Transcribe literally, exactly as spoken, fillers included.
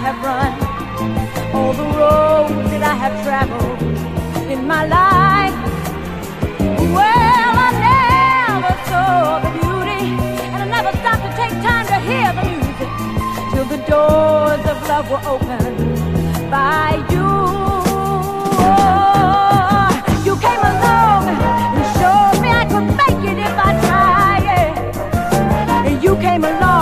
have run, all the roads that I have traveled in my life. Well, I never saw the beauty, and I never stopped to take time to hear the music till the doors of love were opened by you. Oh, you came along and showed me I could make it if I tried. And you came along